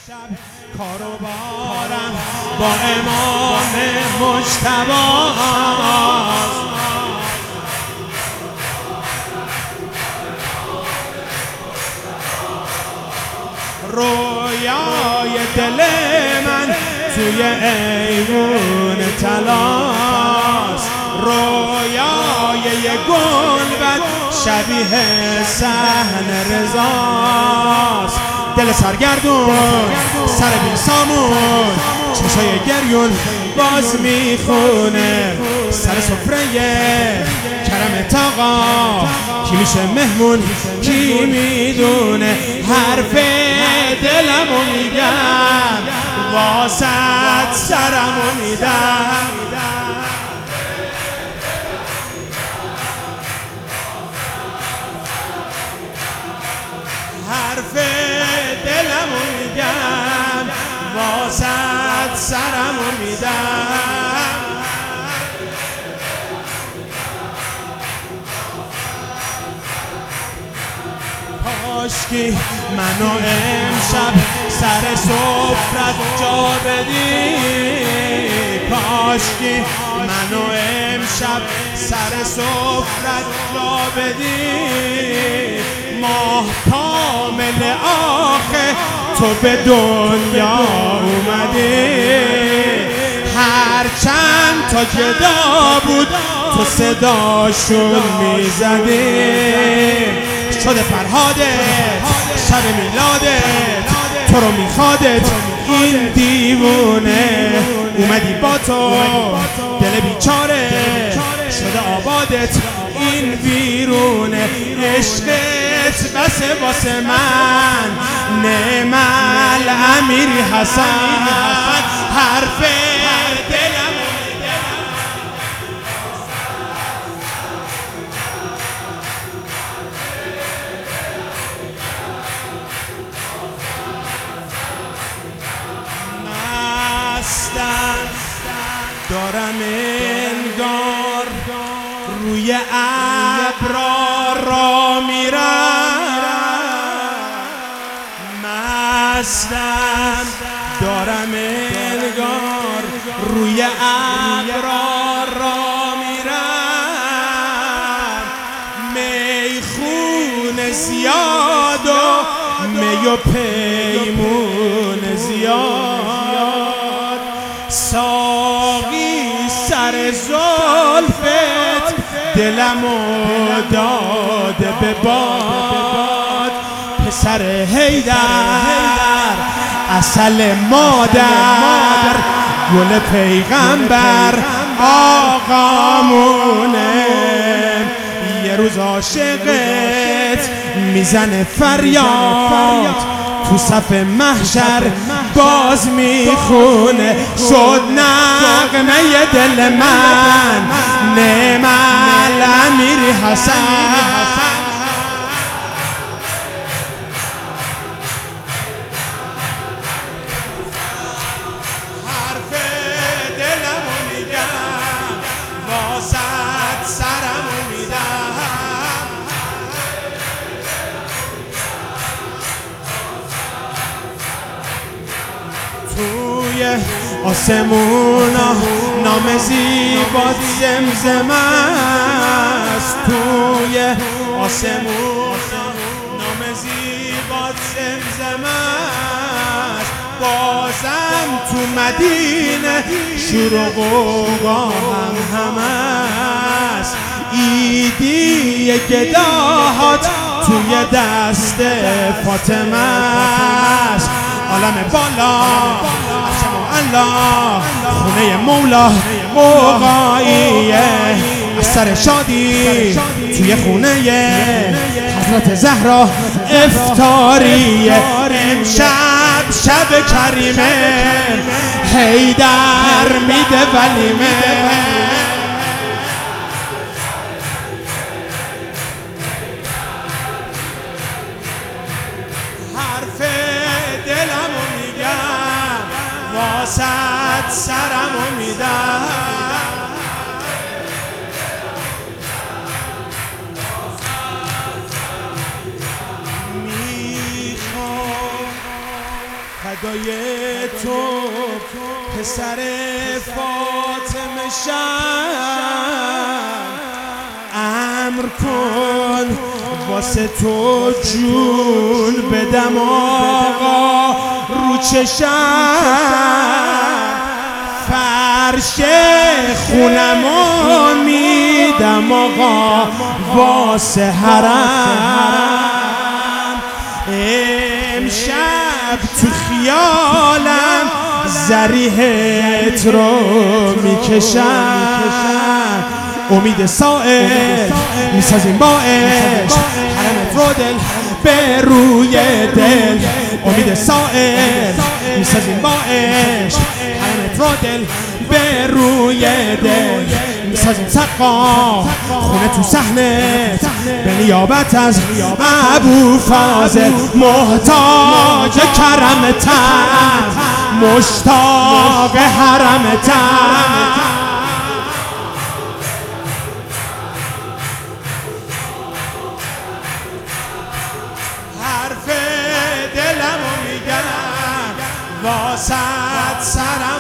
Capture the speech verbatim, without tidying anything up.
کارو بارم با امام مجتبی رویای دل من توی ایوون طلاست، رویای یه گنبد شبیه صحن رضاست. دل سرگردون سر بی سامون چشای گریون باز میخونه، سر سفره کرم تاقا کی میشه مهمون کی میدونه. حرف دلمو میگم واسط سرمو میدم، حرف دلمو میگم واسط سرمو میدم. کاشکی منو امشب سر سفرت جا بدی، کاشکی منو امشب سر سفرت جا بدی. ماه کامل آخه تو به دنیا اومدی، هر چند تا جدا بود تو صداشون میزدی. شده فرهادت شب میلادت تو رو میخوادت این دیوونه، اومدی با تو دل بیچاره شده آبادت این ویرونه. عشقت بسه واسه من نعم الامیری حسن، حرف دلم مستم دارم انگار روی ابرا را میرم، مستم دارم انگار روی ابرا را میرم. میخون زیاد و می و پیمون زیاد، ساقی سر زلفت دلمو داده به باد. پسر حیدر عسل مادر گل پیغمبر آقامونه. یه روز عاشقت میزنه فریاد تو صف محشر باز میخونه. شد نغمه دل من نعم الامیری حسن، حرف دلمو میگم واسط سرمو میدم. توی آسمونا نام زیبات زمزمه است، توی آسمونا نام زیبات زمزمه است. بازم تو مدینه شور و غوغا هم هم است. ایدی گداهات توی دست فاطمه است. عالم بالا عرش الله خونه مولا موقعیه، از سر شادی توی خونه حضرت زهرا افطاریه. امشب شب کریمه حیدر میده ولیمه. حرف دلمو میگم واسط سرمو میدم. فدای تو پسر فاطمه شم، امر کن واسه تو جون بدم آقا رو چشم، فرش خونمو میدم آقا واسه حرم، امشب تو خیالم ضریحت رو میکشم، امید سائل میسازیم با عشق حرمت رو دل به روی دل، امید سائل میسازیم با عشق حرمت رو دل به روی دل، میسازیم سقا خونه تو صحنت به نیابت از ابو فاضل، محتاج کرمتم مشتاق حرمتم، حرف دلمو میگم واسط سرم